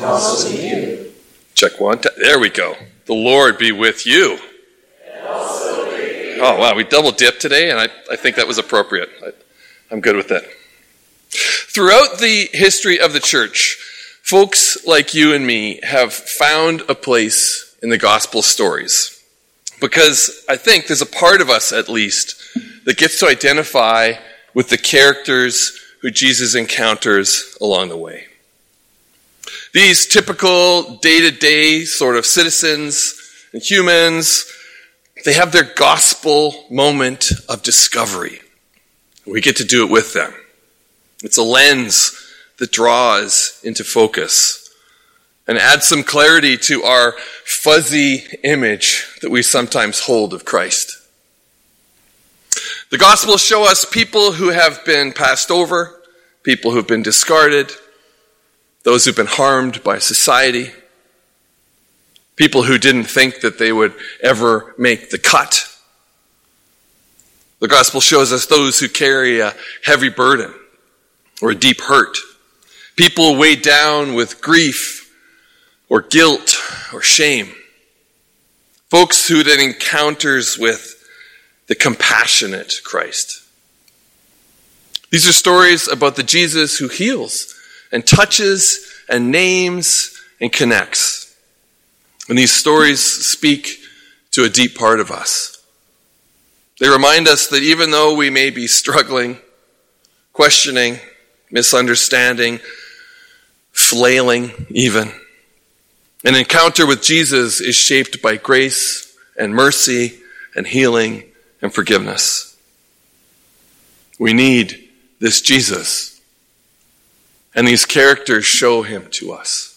And also with you. Check one. There we go. The Lord be with you. And also with you. Oh, wow. We double dipped today, and I think that was appropriate. I'm good with that. Throughout the history of the church, folks like you and me have found a place in the gospel stories. Because I think there's a part of us, at least, that gets to identify with the characters who Jesus encounters along the way. These typical day-to-day sort of citizens and humans, they have their gospel moment of discovery. We get to do it with them. It's a lens that draws into focus and adds some clarity to our fuzzy image that we sometimes hold of Christ. The Gospels show us people who have been passed over, people who've been discarded, those who've been harmed by society, people who didn't think that they would ever make the cut. The Gospel shows us those who carry a heavy burden or a deep hurt, people weighed down with grief or guilt or shame, folks who had encounters with the compassionate Christ. These are stories about the Jesus who heals and touches and names and connects. And these stories speak to a deep part of us. They remind us that even though we may be struggling, questioning, misunderstanding, flailing even, an encounter with Jesus is shaped by grace and mercy and healing and forgiveness. We need this Jesus, and these characters show him to us.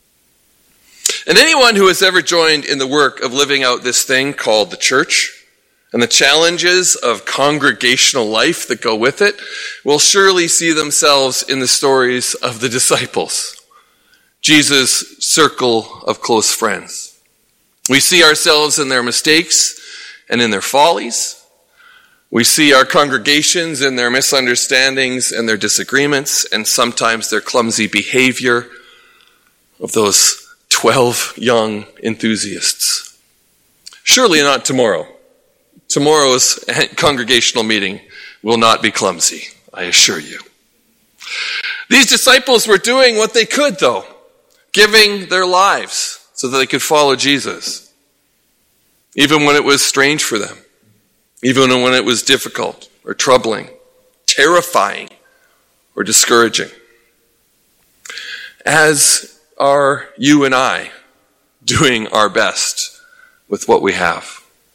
And anyone who has ever joined in the work of living out this thing called the church, and the challenges of congregational life that go with it, will surely see themselves in the stories of the disciples, Jesus' circle of close friends. We see ourselves in their mistakes and in their follies. We see our congregations in their misunderstandings and their disagreements, and sometimes their clumsy behavior of those 12 young enthusiasts. Surely not tomorrow. Tomorrow's congregational meeting will not be clumsy, I assure you. These disciples were doing what they could, though, giving their lives so that they could follow Jesus, even when it was strange for them, even when it was difficult or troubling, terrifying or discouraging. As are you and I doing our best with what we have.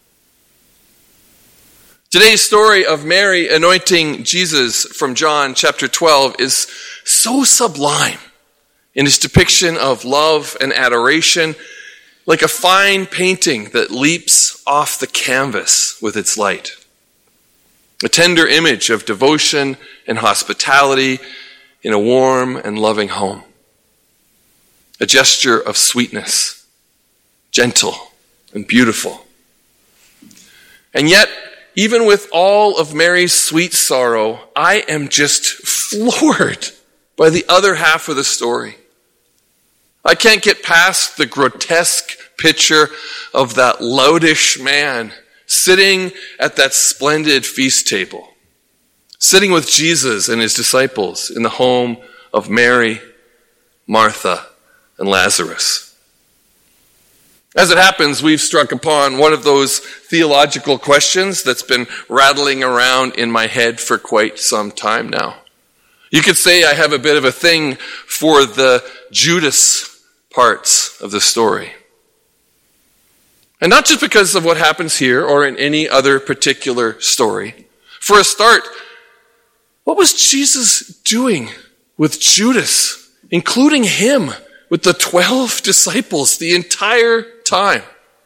Today's story of Mary anointing Jesus from John chapter 12 is so sublime in its depiction of love and adoration, like a fine painting that leaps off the canvas with its light. A tender image of devotion and hospitality in a warm and loving home. A gesture of sweetness, gentle and beautiful. And yet, even with all of Mary's sweet sorrow, I am just floored by the other half of the story. I can't get past the grotesque picture of that loutish man sitting at that splendid feast table, sitting with Jesus and his disciples in the home of Mary, Martha, and Lazarus. As it happens, we've struck upon one of those theological questions that's been rattling around in my head for quite some time now. You could say I have a bit of a thing for the Judas parts of the story. And not just because of what happens here or in any other particular story. For a start, what was Jesus doing with Judas, including him, with the 12 disciples the entire time?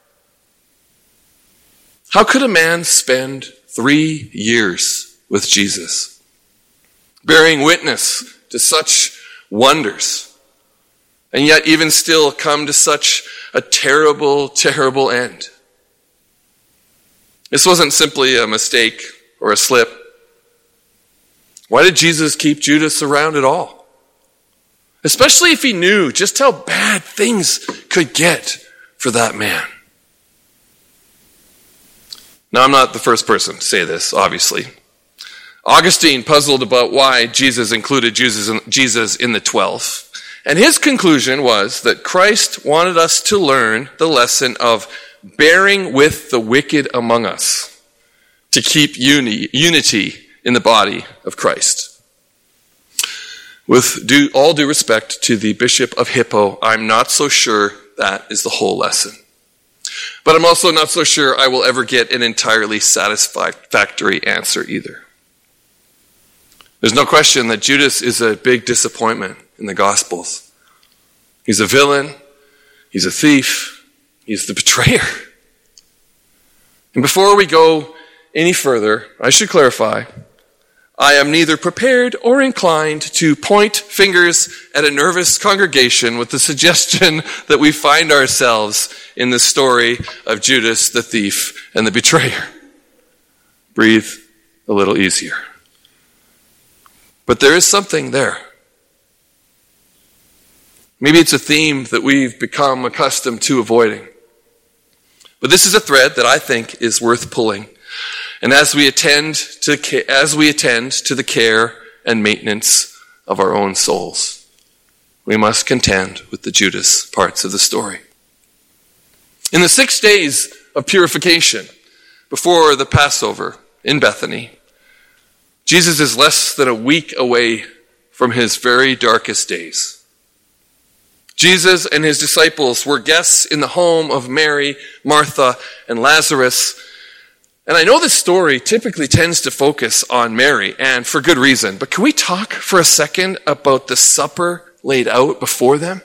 How could a man spend 3 years with Jesus, bearing witness to such wonders, and yet even still come to such a terrible, terrible end? This wasn't simply a mistake or a slip. Why did Jesus keep Judas around at all? especially if he knew just how bad things could get for that man. Now, I'm not the first person to say this, obviously. Augustine puzzled about why Jesus included Jesus in the 12. And his conclusion was that Christ wanted us to learn the lesson of bearing with the wicked among us to keep unity in the body of Christ. With all due respect to the Bishop of Hippo, I'm not so sure that is the whole lesson. But I'm also not so sure I will ever get an entirely satisfactory answer either. There's no question that Judas is a big disappointment in the Gospels. He's a villain. He's a thief. He's the betrayer. And before we go any further, I should clarify, I am neither prepared or inclined to point fingers at a nervous congregation with the suggestion that we find ourselves in the story of Judas the thief and the betrayer. Breathe a little easier. But there is something there. Maybe it's a theme that we've become accustomed to avoiding. But this is a thread that I think is worth pulling. And as we attend to the care and maintenance of our own souls, we must contend with the Judas parts of the story. In the 6 days of purification before the Passover in Bethany, Jesus is less than a week away from his very darkest days. Jesus and his disciples were guests in the home of Mary, Martha, and Lazarus. And I know this story typically tends to focus on Mary, and for good reason. But can we talk for a second about the supper laid out before them?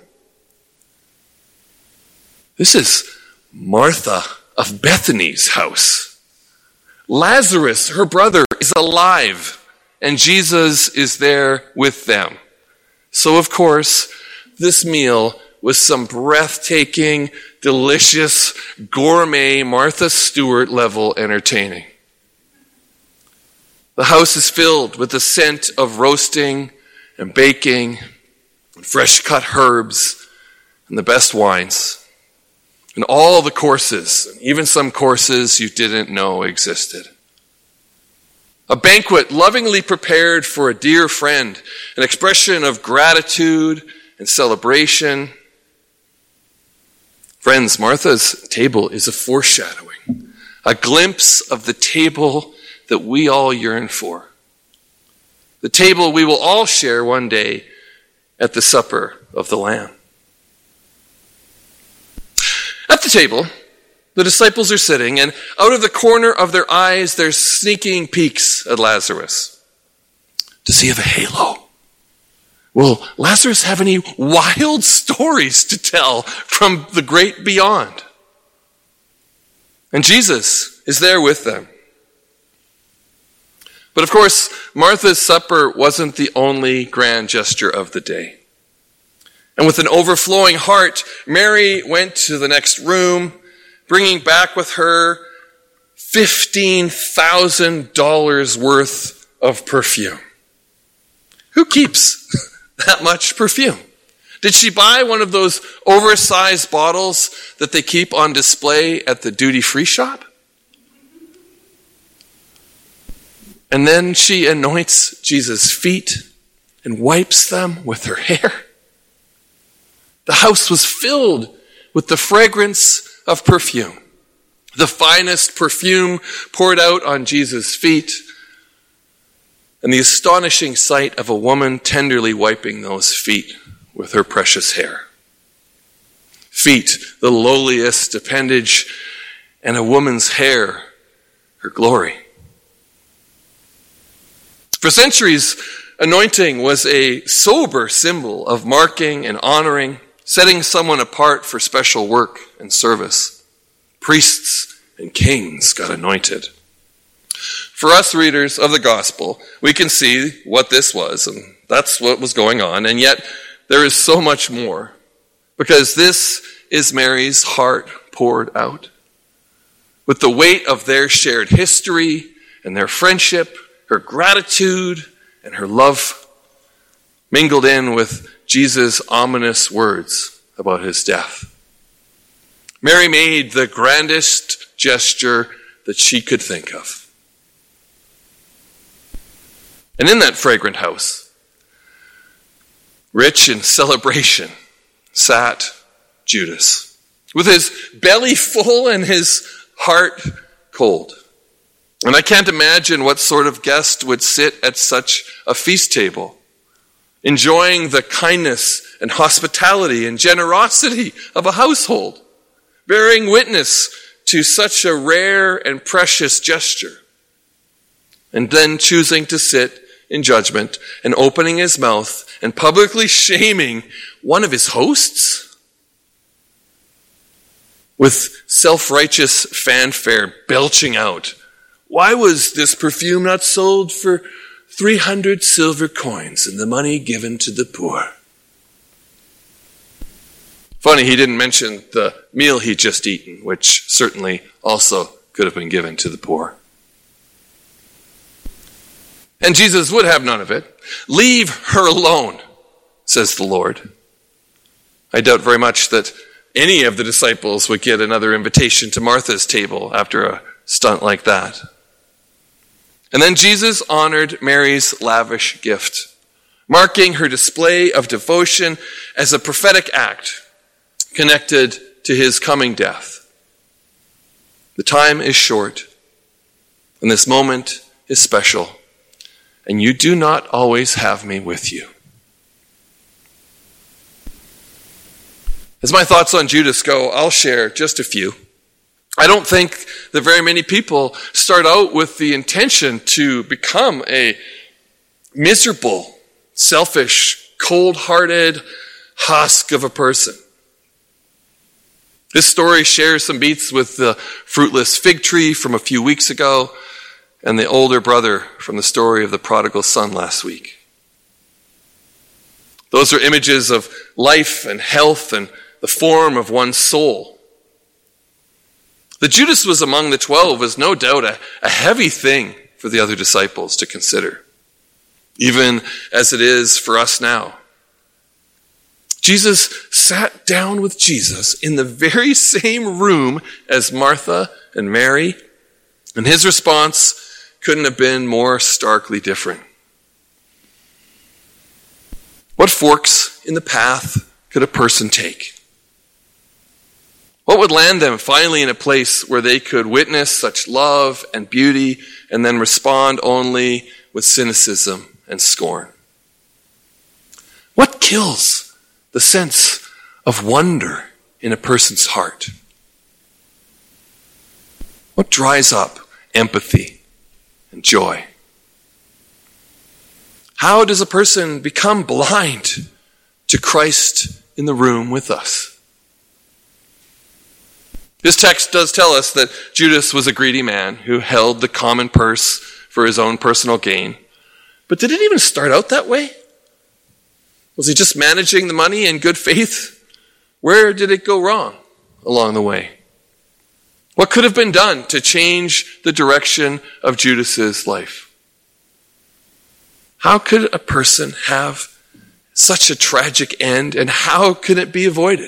This is Martha of Bethany's house. Lazarus, her brother, is alive, and Jesus is there with them. So, of course, this meal was some breathtaking, delicious, gourmet Martha Stewart level entertaining. The house is filled with the scent of roasting and baking and fresh cut herbs and the best wines. And all the courses, even some courses you didn't know existed. A banquet lovingly prepared for a dear friend, an expression of gratitude and celebration. Friends, Martha's table is a foreshadowing, a glimpse of the table that we all yearn for. The table we will all share one day at the supper of the Lamb. At the table, the disciples are sitting, and out of the corner of their eyes, they're sneaking peeks at Lazarus. Does he have a halo? Will Lazarus have any wild stories to tell from the great beyond? And Jesus is there with them. But of course, Martha's supper wasn't the only grand gesture of the day. And with an overflowing heart, Mary went to the next room, bringing back with her $15,000 worth of perfume. Who keeps that much perfume? Did she buy one of those oversized bottles that they keep on display at the duty-free shop? And then she anoints Jesus' feet and wipes them with her hair. The house was filled with the fragrance of perfume. The finest perfume poured out on Jesus' feet, and the astonishing sight of a woman tenderly wiping those feet with her precious hair. Feet, the lowliest appendage, and a woman's hair, her glory. For centuries, anointing was a sober symbol of marking and honoring, setting someone apart for special work and service. Priests and kings got anointed. For us readers of the gospel, we can see what this was, and that's what was going on, and yet there is so much more, because this is Mary's heart poured out. With the weight of their shared history and their friendship, her gratitude and her love mingled in with Jesus' ominous words about his death. Mary made the grandest gesture that she could think of. And in that fragrant house, rich in celebration, sat Judas, with his belly full and his heart cold. And I can't imagine what sort of guest would sit at such a feast table, enjoying the kindness and hospitality and generosity of a household, bearing witness to such a rare and precious gesture, and then choosing to sit in judgment and opening his mouth and publicly shaming one of his hosts with self-righteous fanfare belching out, "Why was this perfume not sold for 300 silver coins and the money given to the poor?" Funny, he didn't mention the meal he'd just eaten, which certainly also could have been given to the poor. And Jesus would have none of it. "Leave her alone," says the Lord. I doubt very much that any of the disciples would get another invitation to Martha's table after a stunt like that. And then Jesus honored Mary's lavish gift, marking her display of devotion as a prophetic act connected to his coming death. The time is short, and this moment is special, and you do not always have me with you. As my thoughts on Judas go, I'll share just a few. I don't think that very many people start out with the intention to become a miserable, selfish, cold-hearted husk of a person. This story shares some beats with the fruitless fig tree from a few weeks ago and the older brother from the story of the prodigal son last week. Those are images of life and health and the form of one's soul. That Judas was among the 12 was no doubt a heavy thing for the other disciples to consider, even as it is for us now. Jesus sat down with Jesus in the very same room as Martha and Mary, and his response couldn't have been more starkly different. What forks in the path could a person take? What would land them finally in a place where they could witness such love and beauty and then respond only with cynicism and scorn? What kills the sense of wonder in a person's heart? What dries up empathy and joy? How does a person become blind to Christ in the room with us? This text does tell us that Judas was a greedy man who held the common purse for his own personal gain. But did it even start out that way? Was he just managing the money in good faith? Where did it go wrong along the way? What could have been done to change the direction of Judas's life? How could a person have such a tragic end, and how can it be avoided?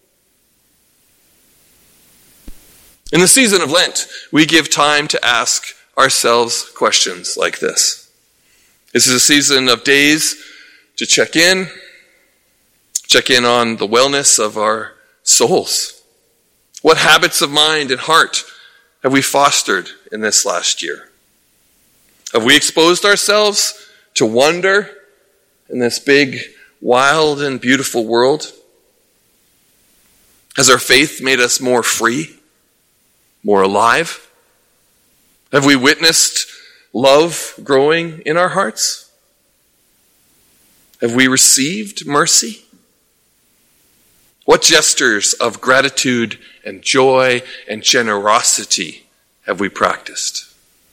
In the season of Lent, we give time to ask ourselves questions like this. This is a season of days to check in on the wellness of our souls. What habits of mind and heart have we fostered in this last year? Have we exposed ourselves to wonder in this big, wild, and beautiful world? Has our faith made us more free, more alive? Have we witnessed love growing in our hearts? Have we received mercy? What gestures of gratitude and joy and generosity have we practiced?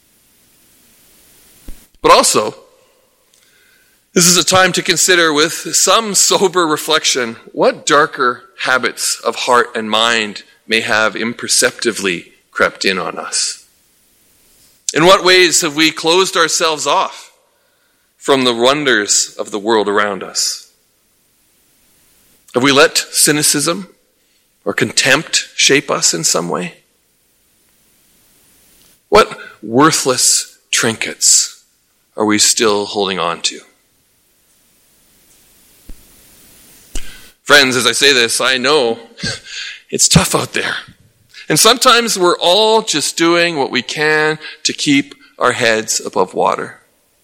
But also, this is a time to consider with some sober reflection what darker habits of heart and mind may have imperceptibly crept in on us. In what ways have we closed ourselves off from the wonders of the world around us? Have we let cynicism or contempt shape us in some way? What worthless trinkets are we still holding on to? Friends, as I say this, I know it's tough out there. And sometimes we're all just doing what we can to keep our heads above water.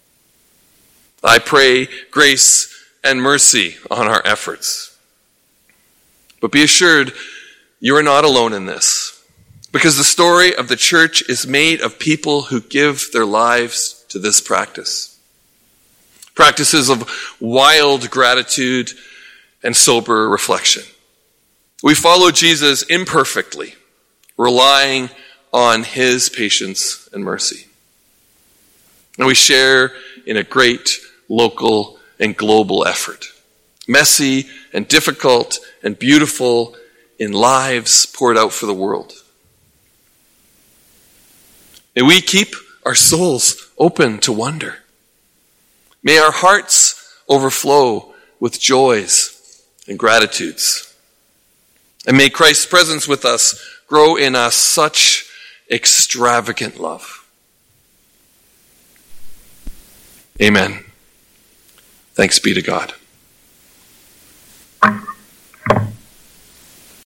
I pray grace and mercy on our efforts. But be assured, you are not alone in this, because the story of the church is made of people who give their lives to this practice. Practices of wild gratitude and sober reflection. We follow Jesus imperfectly, relying on his patience and mercy. And we share in a great local and global effort, messy and difficult and beautiful in lives poured out for the world. May we keep our souls open to wonder. May our hearts overflow with joys and gratitudes. And may Christ's presence with us grow in us such extravagant love. Amen. Thanks be to God.